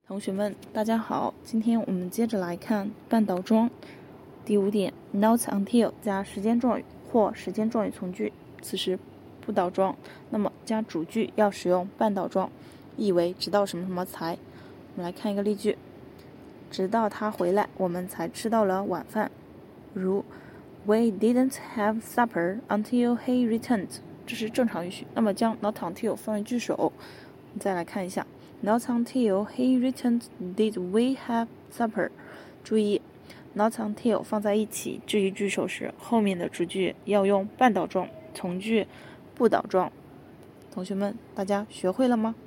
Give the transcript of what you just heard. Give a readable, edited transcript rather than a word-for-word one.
同学们，大家好，今天我们接着来看半倒装。第5点 ，not until 加时间状语或时间状语从句，此时不倒装，那么加主句要使用半倒装，意为直到什么什么才。我们来看一个例句：直到他回来，我们才吃到了晚饭。如 We didn't have supper until he returned， 这是正常语序。那么将 not until 放为句首。我们再来看一下。Not until he returned did we have supper。 注意 not until 放在一起置于句首时，后面的主句要用半倒装，从句不倒装。同学们，大家学会了吗？